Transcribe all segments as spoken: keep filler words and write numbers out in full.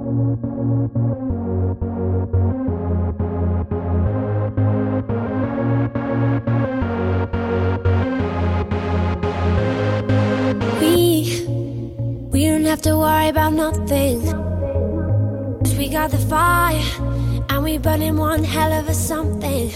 We, we don't have to worry about nothing, 'cause we got the fire, and we burning one hell of a something.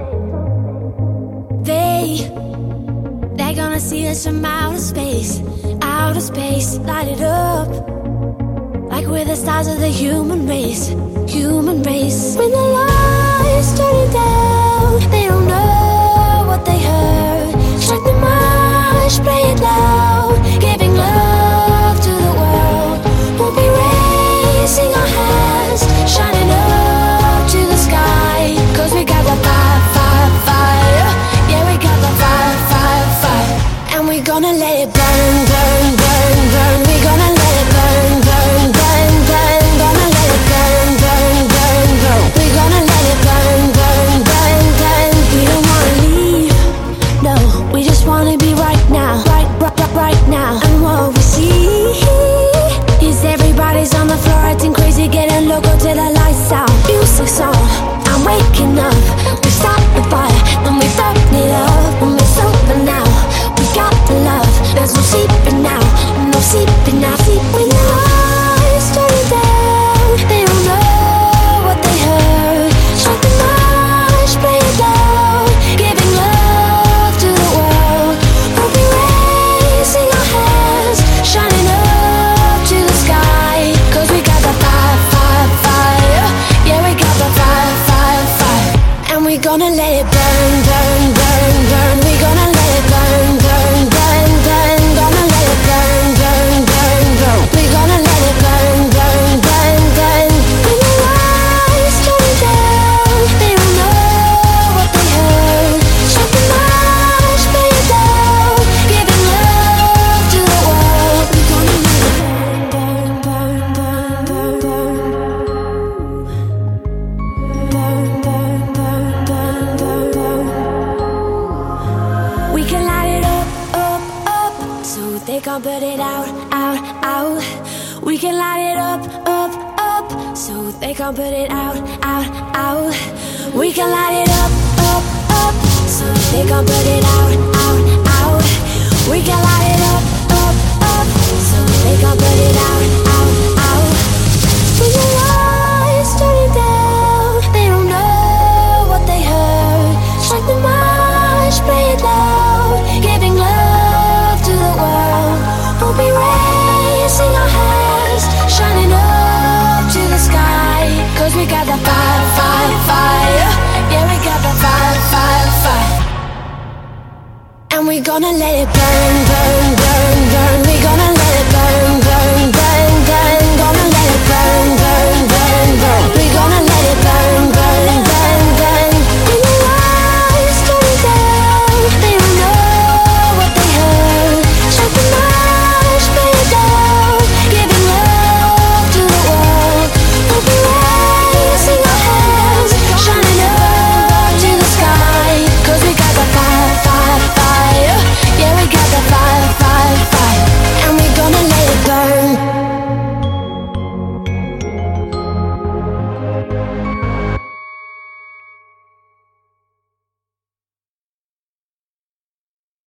They, they're gonna see us from outer space, outer space, light it up, like we're the stars of the human race, human race. When the lights turn it down, they don't know what they heard. Strike the march, play it loud, giving love to the world. We'll be raising our hands, shining up to the sky, 'cause we got the fire, fire, fire. Yeah, we got the fire, fire, fire. And we're gonna let it burn, burn, burn, burn. We're gonna let it burn, burn, burn, burn. Gonna let it burn, burn, burn, burn. We're gonna let it burn, burn, burn, burn. We don't wanna leave, no, we just wanna be right now, right, right, right, right now. And what we see is everybody's on the floor acting crazy, getting loco till the lights out. Music's on, I'm waking up. We start the fire, then we burn it up. When it's over now, we got the love. There's no sleeping now, no sleeping now. Sleep when the lights turn it down. They don't know what they heard. Strike the march, play it loud, giving love to the world. We'll be raising our hands, shining up to the sky, 'cause we got the fire, fire, fire. Yeah, we got the fire, fire, fire. And we're gonna let it burn, burn, burn, burn. We're gonna let it burn, burn, burn, burn. Gonna let it burn, burn, burn, burn. We're gonna let it burn, burn, burn, burn. When the lights turn it down, they don't know what they heard. Strike the march, play it loud, giving love to the world. We're gonna let it burn, burn, burn, burn, burn, burn, burn, burn, burn, burn, burn. We can light it up, up, up, so they can't put it out, out, out. We can light it up, up, up, so they can't put it out, out, out. We can light it up, up, up, so they can't put it out, out, out. We can light it up, up, up, so they can't put it out, out, out. When the lights turn it down, they don't know what they heard. Strike the march, play it loud, giving love to the world. We'll be raising our hands, shining up to the sky, 'cause we got the fire, fire, fire. Yeah, we got the fire, fire, fire. And we're gonna let it burn, burn,